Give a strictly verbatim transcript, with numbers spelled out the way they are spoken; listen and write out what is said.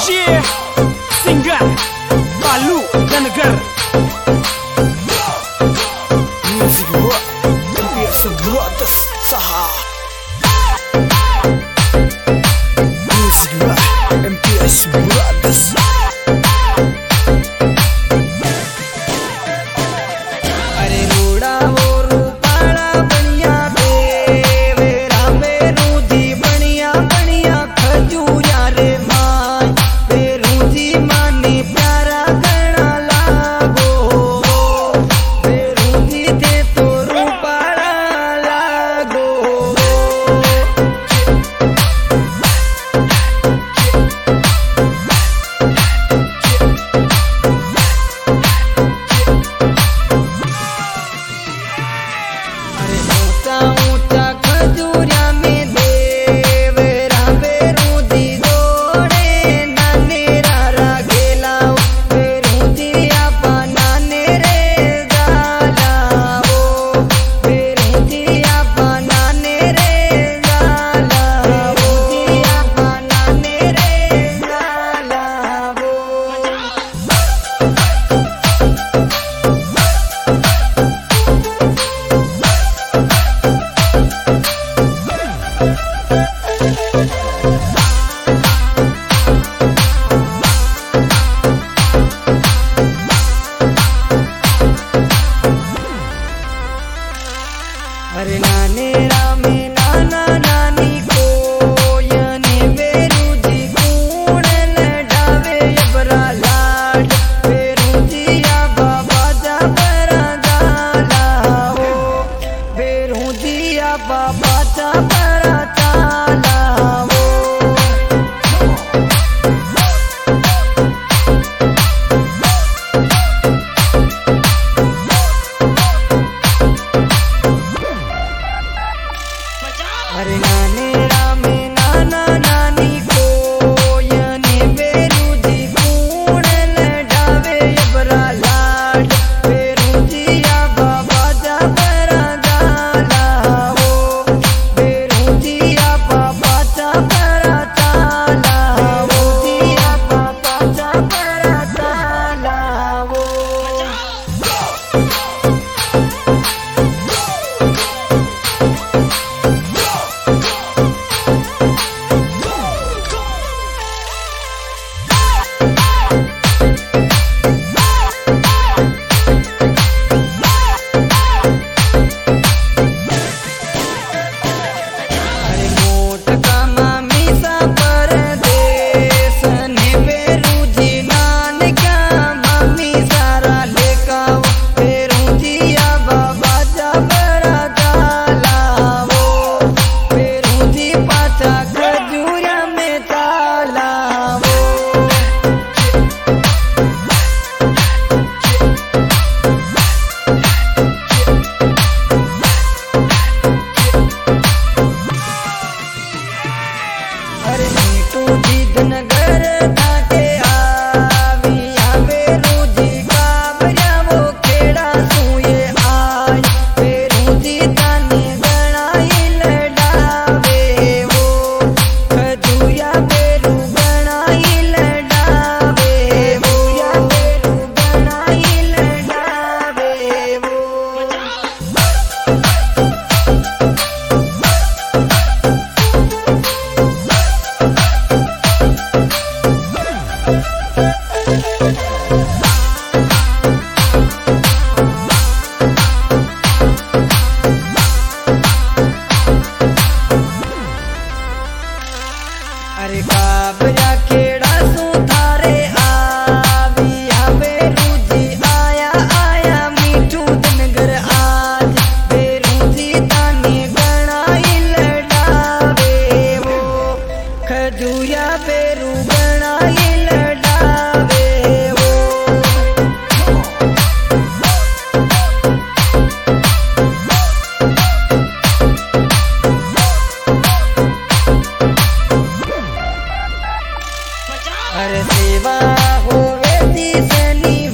Yeah, Singar Balu Ganagar Music Rock Biasa Brothers Saha Music Rock M P S Brothers अरे रूड़ा वो रूपाला बनिया देवे रामे रूधी बनिया बनिया खजूरिया रे माय वे रूधी माने प्यारा गणा लागो वे रूधी थे तो रूपाला लागो अरे ऊंचा ऊंचा खजूरिया में देव रावे रूधी जोड़े नाने रारा गेलाओ वे रूधी आपा नाने रे गालाओ वे रूधी आपा नाने रे गालाओ रूधी आपा नाने रे गालाओ अरे नाने रामे नाना नानी को यने बेरूजी कूण लडावे यबरा लाड बेरूजी या बाबा जा बरा गालाओ बेरूजी या बाबा जा बरा तालाओ अरे नाने रामे नाना नानी को यने बेरूजी कूण लडावे यबरा लाड बेरूजी या बाबा जा बरा गालाओ बेरूजी या बाबा जा बरा तालाओ बेरूजी या बाबा जा बरा तालाओ अरे मोट का मामी सा परदेस ने बेरूजी नान का मामी सारा लेकाओ बेरूजी या बाबा जा बरा गालाओ बेरूजी पाचा खजूरिया में तालाओ अरे नीटू दीद नगर थाके आवी आवे रूजी काबरिया वो खेड़ा सुए आय बेरूजी ताने गणाई लडावे वो खजूरिया बेरू गणाई लडावे वो या बेरू गणाई लडावे वो अरे काबरा खेड़ा सुधारे आवी आवे रूजी आया आया मीठू दनगर आज बेरूजी ताने गणाई लडावे वो खजूरिया बेरू गणाई लडावे वो अरे सेवा होवे ती सनी